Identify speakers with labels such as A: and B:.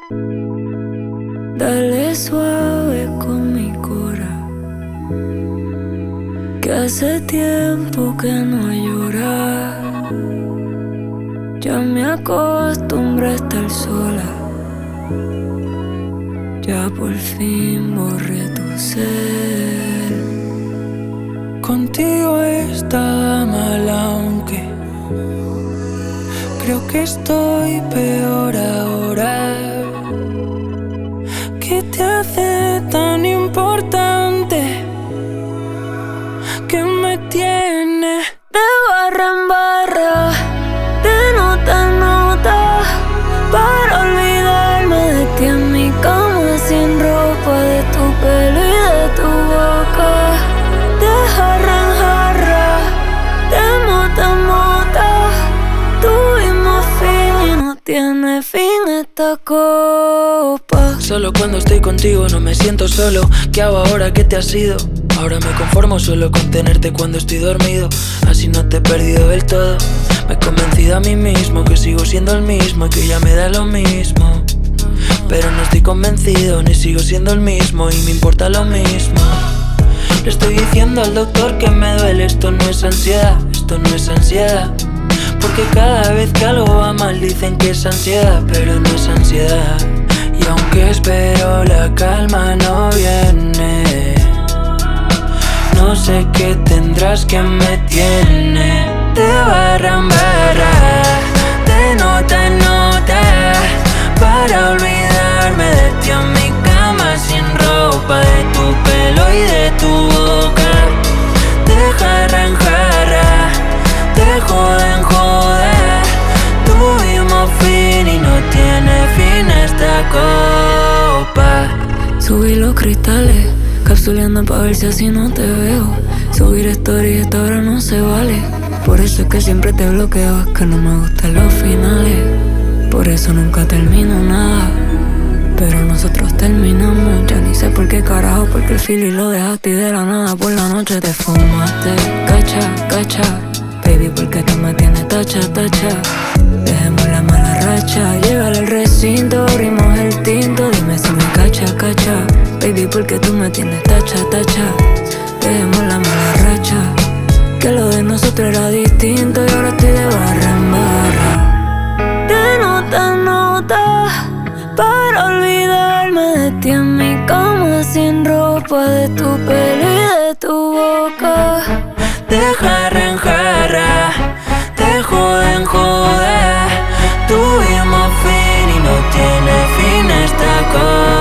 A: Dale suave con mi cora, que hace tiempo que no llora. Ya me acostumbré a estar sola, ya por fin borré tu ser.
B: Contigo está mal, aunque creo que estoy peor ahora. ¿Qué te hace tan importante que me tiene
A: de barra en barra, de nota en nota, para olvidarme de ti en mi cama sin ropa, de tu pelo y de tu boca, de jarra en jarra, de mota en mota. Tuvimos fin y no tiene fin esta copa.
B: Solo cuando estoy contigo no me siento solo. ¿Qué hago ahora que te has ido? Ahora me conformo solo con tenerte cuando estoy dormido. Así no te he perdido del todo. Me he convencido a mí mismo que sigo siendo el mismo y que ya me da lo mismo. Pero no estoy convencido ni sigo siendo el mismo y me importa lo mismo. Le estoy diciendo al doctor que me duele. Esto no es ansiedad, esto no es ansiedad. Porque cada vez que algo va mal dicen que es ansiedad, pero no es ansiedad. Y aunque espero la calma no viene. No sé qué tendrás que me tiene de barra en barra, de nota en nota, para olvidarme de ti en mi cama sin ropa, de tu pelo y de tu boca, de jarra en jarra, de joda en joda. Tuvimos fin y no tiene fin esta copa.
A: Subí los cristales, capsuleando pa' ver si así no te veo. Subir stories esta hora no se vale. Por eso es que siempre te bloqueo, es que no me gustan los finales. Por eso nunca termino nada, pero nosotros terminamos. Ya ni sé por qué carajo, porque el feeling lo dejaste y de la nada por la noche te fumaste. Cacha, cacha, baby, porque tú me tienes tacha, tacha. Dejemos la mala racha, llegale al recinto, abrimos el tinto. Dime si me cacha, cacha, baby, porque tú me tienes tacha, tacha. Dejemos la mala racha, que lo de nosotros era distinto y ahora estoy de barra en barra, de nota en nota, para olvidarme de ti en mi cama sin ropa, de tu pelo y de tu boca,
B: de jarra en jarra, de joda en joda. Tuvimos fin y no tiene fin esta cosa.